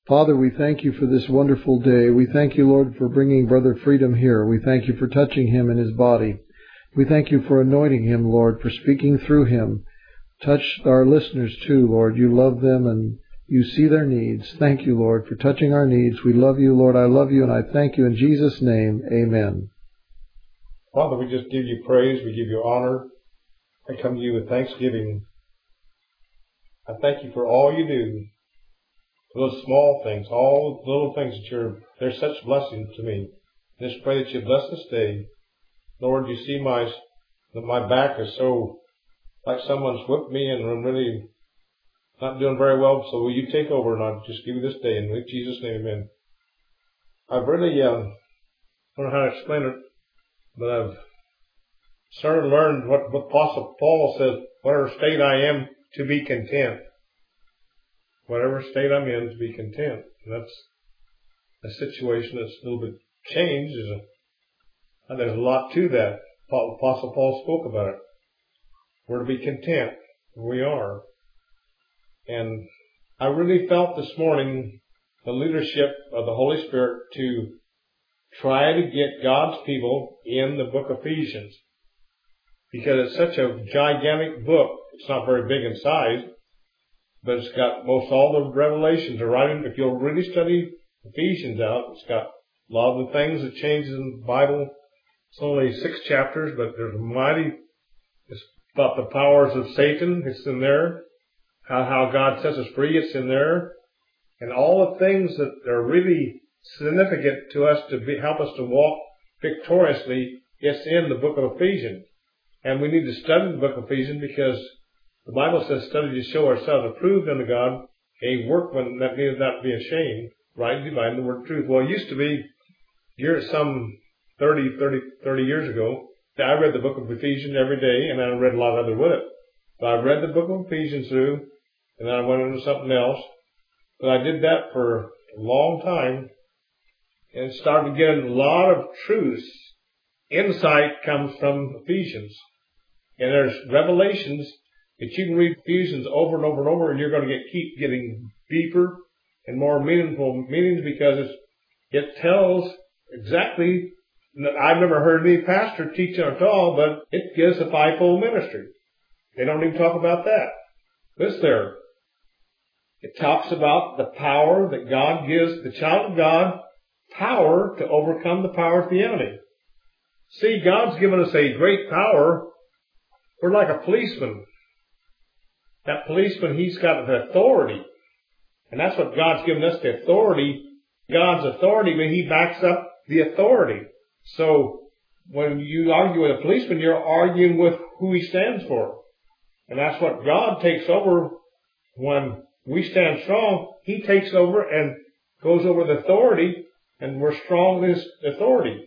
Father, we thank you for this wonderful day. We thank you, Lord, for bringing Brother Freedom here. We thank you for touching him in his body. We thank you for anointing him, Lord, for speaking through him. Touch our listeners too, Lord. You love them and you see their needs. Thank you, Lord, for touching our needs. We love you, Lord. I love you, and I thank you in Jesus' name. Amen. Father, we just give you praise. We give you honor. I come to you with thanksgiving. I thank you for all you do. For those small things, all the little things they're such blessings to me. I just pray that you bless this day. Lord, you see my back is so like someone's whipped me and I'm really not doing very well. So will you take over and I'll just give you this day in Jesus' name, amen. I've really, don't know how to explain it, but I've started to learn what Apostle Paul says, whatever state I am, to be content. Whatever state I'm in, to be content. And that's a situation that's a little bit changed. There's a lot to that. Apostle Paul spoke about it. We're to be content where we are. And I really felt this morning the leadership of the Holy Spirit to try to get God's people in the book of Ephesians. Because it's such a gigantic book. It's not very big in size, but it's got most all the revelations are right in. If you'll really study Ephesians out, it's got a lot of the things that changes in the Bible. It's only 6 chapters, but there's it's about the powers of Satan. It's in there. How God sets us free. It's in there. And all the things that are really significant to us help us to walk victoriously, it's in the book of Ephesians. And we need to study the book of Ephesians because the Bible says, study to show ourselves approved unto God, a workman that needeth not be ashamed, rightly dividing the word of truth. Well, it used to be, some 30 years ago, I read the book of Ephesians every day, and I read a lot of other with it. But I read the book of Ephesians through, and then I went into something else. But I did that for a long time, and started getting a lot of truths. Insight comes from Ephesians. And there's revelations that you can read Ephesians over and over and over, and you're going to keep getting deeper and more meaningful meanings because it tells exactly. I've never heard any pastor teach on it at all, but it gives a fivefold ministry. They don't even talk about that. This there. It talks about the power that God gives the child of God, power to overcome the power of the enemy. See, God's given us a great power. We're like a policeman. That policeman, he's got the authority. And that's what God's given us, the authority. God's authority, when he backs up the authority. So, when you argue with a policeman, you're arguing with who he stands for. And that's what God takes over when we stand strong. He takes over and goes over the authority, and we're strong in his authority.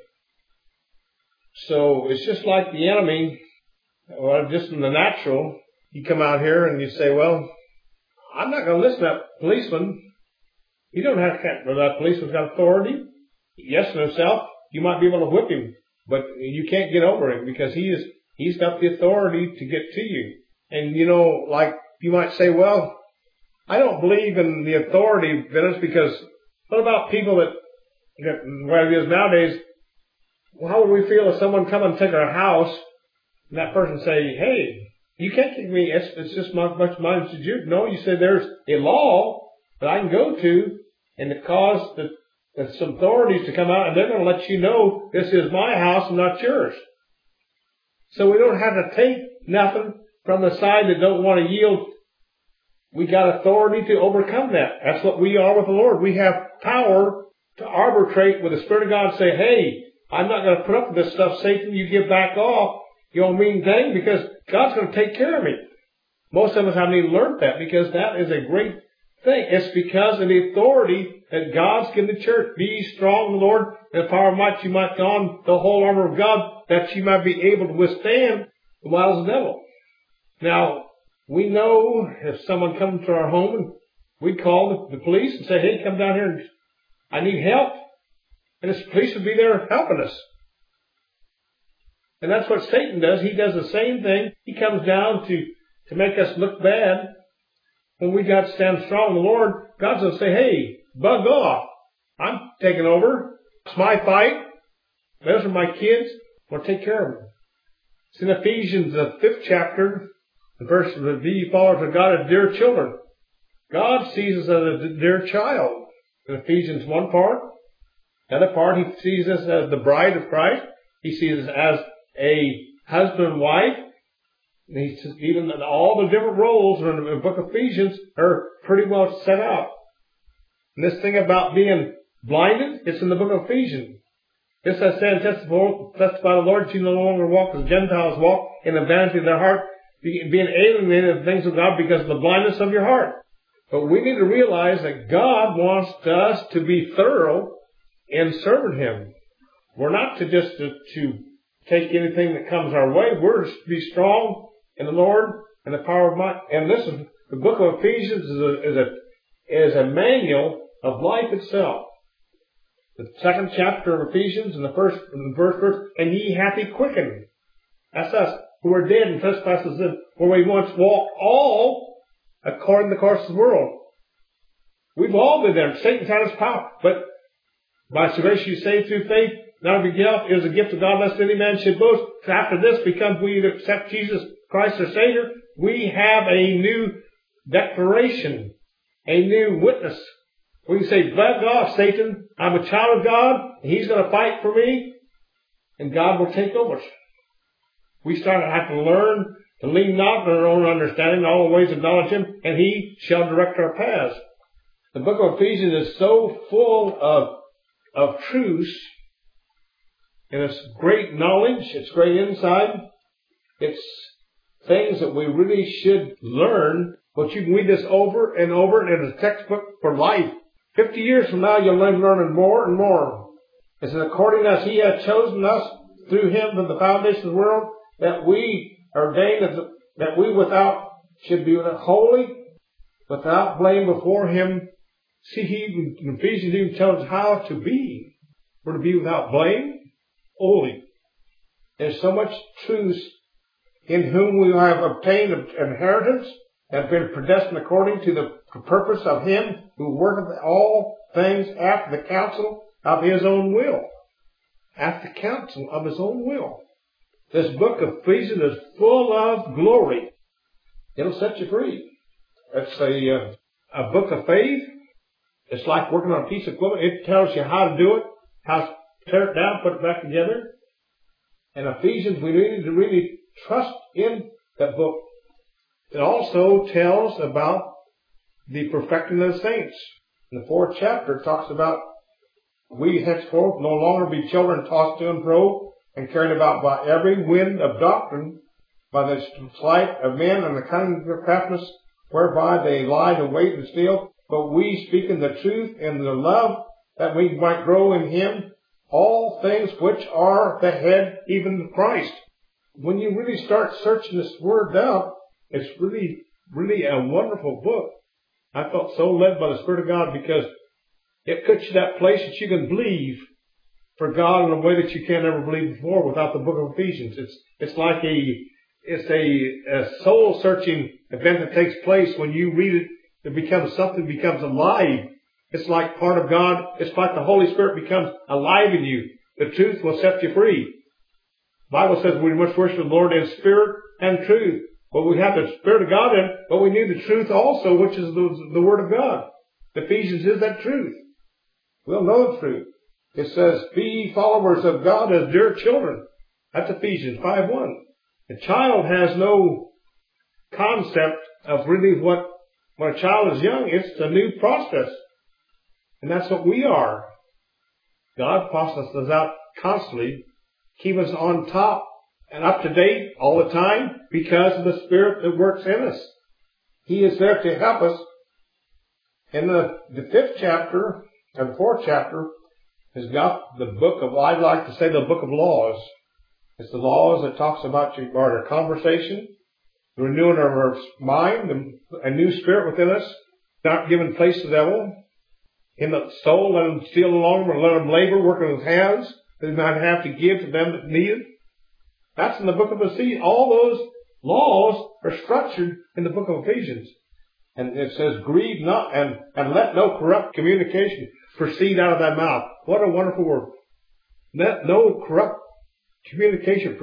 So, it's just like the enemy, just in the natural. You come out here and you say, well, I'm not going to listen to that policeman. You don't have to, that policeman's got authority. Yes, in himself, you might be able to whip him, but you can't get over him because he's got the authority to get to you. And like you might say, well, I don't believe in the authority business because what about people that where it is nowadays, well, how would we feel if someone come and take our house and that person say, hey, you can't kick me. It's just not much mine as you. No, you say there's a law that I can go to, and it caused some authorities to come out, and they're going to let you know this is my house and not yours. So we don't have to take nothing from the side that don't want to yield. We got authority to overcome that. That's what we are with the Lord. We have power to arbitrate with the Spirit of God and say, hey, I'm not going to put up with this stuff, Satan. You get back off. You don't mean thing because God's going to take care of me. Most of us haven't even learned that because that is a great thing. It's because of the authority that God's given the church. Be strong in the Lord, and the power of might you might go on the whole armor of God, that you might be able to withstand the wiles of the devil. Now, we know if someone comes to our home and we call the police and say, hey, come down here and I need help. And the police would be there helping us. And that's what Satan does. He does the same thing. He comes down to make us look bad. When we got to stand strong in the Lord, God's going to say, hey, bug off. I'm taking over. It's my fight. Those are my kids. I'll take care of them. It's in Ephesians, the 5th chapter, the verse of the be followers of God as dear children. God sees us as a dear child. In Ephesians 1 part. The other part, He sees us as the bride of Christ. He sees us as a husband and wife. And even all the different roles in the book of Ephesians are pretty well set out. And this thing about being blinded, it's in the book of Ephesians. This I say and testify the Lord, you no longer walk as Gentiles walk in the vanity of their heart, being alienated in the things of God because of the blindness of your heart. But we need to realize that God wants us to be thorough in serving Him. We're not to just to take anything that comes our way. We're to be strong in the Lord and the power of might. And this is the book of Ephesians is a manual of life itself. The 2nd chapter of Ephesians and the first verse, and ye hath He quickened. That's us who are dead in trespasses, where we once walked all according to the course of the world. We've all been there. Satan's had his power. But by grace you saved through faith, not of yourself, it is a gift of God, lest any man should boast. After this, because we accept Jesus Christ our Savior, we have a new declaration, a new witness. We can say, bug off, Satan. I'm a child of God, and He's going to fight for me, and God will take over. We start to have to learn to lean not on our own understanding, all the ways acknowledge Him, and He shall direct our paths. The book of Ephesians is so full of truths, and it's great knowledge, it's great insight, it's things that we really should learn, but you can read this over and over, and it's a textbook for life. 50 years from now, you'll learn more and more. It says, according as He hath chosen us through Him from the foundation of the world, that we ordained that we should be holy, without blame before Him. See, He in Ephesians even tells us how to be. We're to be without blame, holy. There's so much truth in whom we have obtained inheritance, have been predestined according to the purpose of Him who worketh all things after the counsel of His own will. After the counsel of His own will. This book of Ephesians is full of glory. It'll set you free. It's a book of faith. It's like working on a piece of equipment. It tells you how to do it, how to tear it down, put it back together. And Ephesians, we need to really trust in that book. It also tells about the perfecting of the saints. In the 4th chapter, it talks about we henceforth no longer be children tossed to and fro and carried about by every wind of doctrine, by the sleight of men and the cunning of craftiness, whereby they lie to wait and steal. But we, speaking the truth in the love, that we might grow in Him, all things which are the head, even Christ. When you really start searching this Word out, it's really, really a wonderful book. I felt so led by the Spirit of God because it puts you that place that you can believe for God in a way that you can't ever believe before without the book of Ephesians. It's like a soul searching event that takes place when you read it. It becomes something, becomes alive. It's like part of God. It's like the Holy Spirit becomes alive in you. The truth will set you free. The Bible says we must worship the Lord in spirit and truth. Well, we have the Spirit of God in, but we need the truth also, which is the Word of God. Ephesians is that truth. We'll know the truth. It says, be ye followers of God as dear children. That's Ephesians 5:1. The child has no concept of really when a child is young, it's a new process. And that's what we are. God processes us out constantly, keep us on top and up to date all the time because of the Spirit that works in us. He is there to help us. In the 5th chapter, and the 4th chapter, has got the book of, I'd like to say the book of laws. It's the laws that talks about our conversation, the renewing of our mind, a new spirit within us, not giving place to the devil. In the soul, let him steal along, or let him labor, working with his hands, that he might have to give to them that need it. That's in the book of Ephesians. All those laws are structured in the book of Ephesians. And it says, grieve not and let no corrupt communication proceed out of thy mouth. What a wonderful word. Let no corrupt communication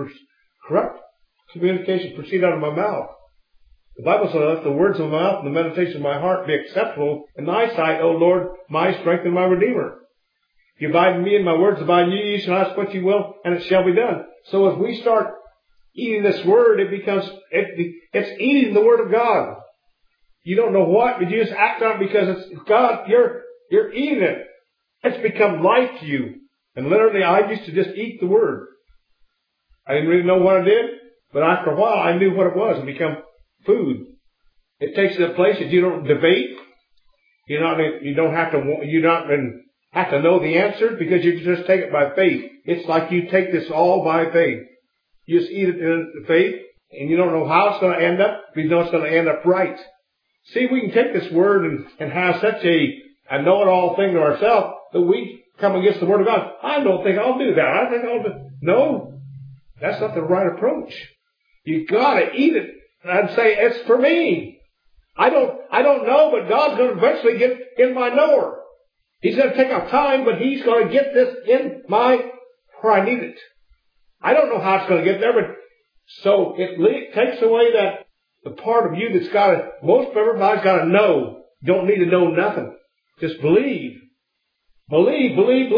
proceed out of my mouth. The Bible says, let the words of my mouth and the meditation of my heart be acceptable in thy sight, O Lord, my strength and my redeemer. You abide in me and my words abide in you. You shall ask what you will, and it shall be done. So as we start eating this word, it's eating the word of God. You don't know what, but you just act on it because it's God. You're eating it. It's become life to you. And literally, I used to just eat the word. I didn't really know what I did, but after a while, I knew what it was. It became food. It takes you to a place that you don't debate. You don't have to know the answer because you can just take it by faith. It's like you take this all by faith. You just eat it in faith, and you don't know how it's going to end up, but you know it's going to end up right. See, we can take this word and have such a know-it-all thing to ourselves that we come against the word of God. I don't think I'll do that. I think I'll do. No, that's not the right approach. You gotta eat it and say it's for me. I don't know, but God's going to eventually get in my knower. He's going to take our time, but He's going to get this in where I need it. I don't know how it's going to get there, but so it takes away that the part of you that's got to, most of everybody's got to know. You don't need to know nothing. Just believe. Believe.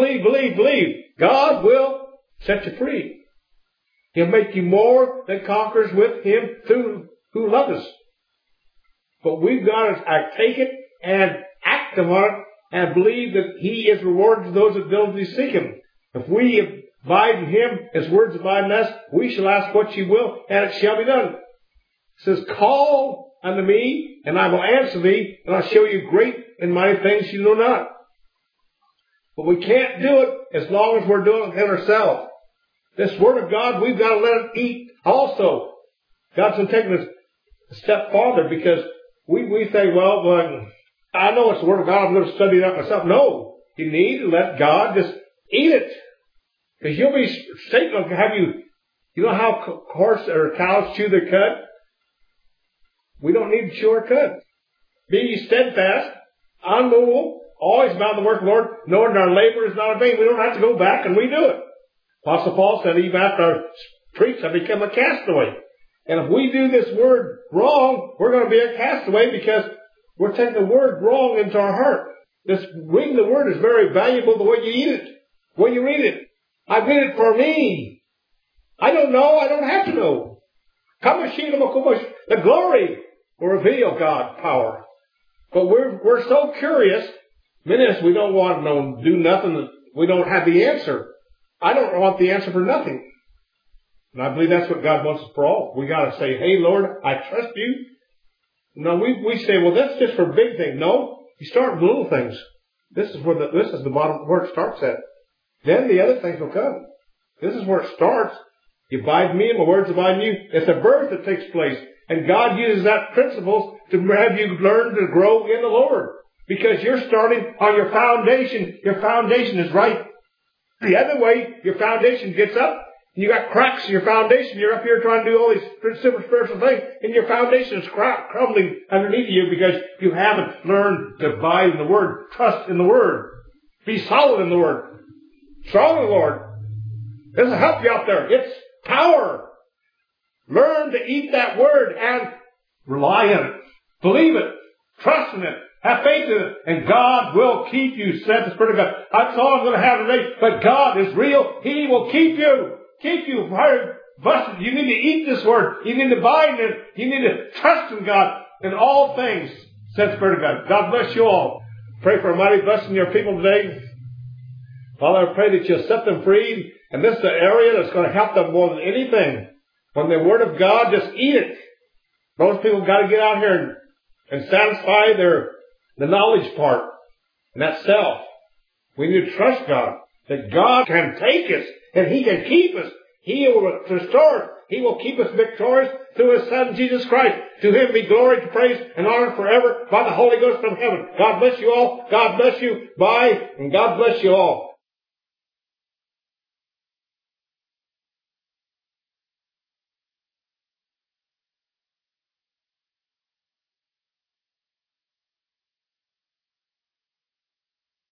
God will set you free. He'll make you more than conquerors with Him who loves us. But we've got to take it and act on it and believe that He is rewarded to those that diligently seek Him. If we abide in Him, His words abide in us, we shall ask what you will, and it shall be done. It says, call unto me, and I will answer thee, and I'll show you great and mighty things you know not. But we can't do it as long as we're doing it in ourselves. This Word of God, we've got to let it eat also. God's been taking us a step farther because we say, well, I know it's the Word of God, I'm going to study it out myself. No, you need to let God just eat it. Because you'll be, Satan will have you know how horse or cows chew their cud? We don't need to chew our cud. Be ye steadfast, unmovable, always about the work of the Lord, knowing our labor is not in vain. We don't have to go back and we do it. Apostle Paul said, even after I preach, I become a castaway. And if we do this word wrong, we're going to be a castaway because we're taking the word wrong into our heart. Reading the word is very valuable the way you eat it, the way you read it. I read it for me. I don't know. I don't have to know. The glory will reveal God's power. But we're so curious. Many of us, we don't want to do nothing. We don't have the answer. I don't want the answer for nothing. And I believe that's what God wants us for all. We got to say, hey, Lord, I trust you. No, we say, well, that's just for big things. No, you start with little things. This is the bottom where it starts at. Then the other things will come. This is where it starts. You abide in me and my words abide in you. It's a birth that takes place. And God uses that principle to have you learn to grow in the Lord. Because you're starting on your foundation. Your foundation is right. The other way, your foundation gets up, and you got cracks in your foundation. You're up here trying to do all these super spiritual things, and your foundation is crumbling underneath you because you haven't learned to abide in the Word, trust in the Word, be solid in the Word, strong in the Lord. This will help you out there. It's power. Learn to eat that Word and rely on it. Believe it. Trust in it. Have faith in it, and God will keep you, said the Spirit of God. That's all I'm going to have today, but God is real. He will keep you. Keep you. Busted. You need to eat this Word. You need to abide in it. You need to trust in God in all things, said the Spirit of God. God bless you all. Pray for a mighty blessing in your people today. Father, I pray that you'll set them free, and this is an area that's going to help them more than anything. When the Word of God, just eat it. Most people got to get out here and satisfy the knowledge part, and that's self. We need to trust God, that God can take us, and He can keep us. He will restore us. He will keep us victorious through His Son, Jesus Christ. To Him be glory, praise, and honor forever by the Holy Ghost from heaven. God bless you all. God bless you. Bye, and God bless you all.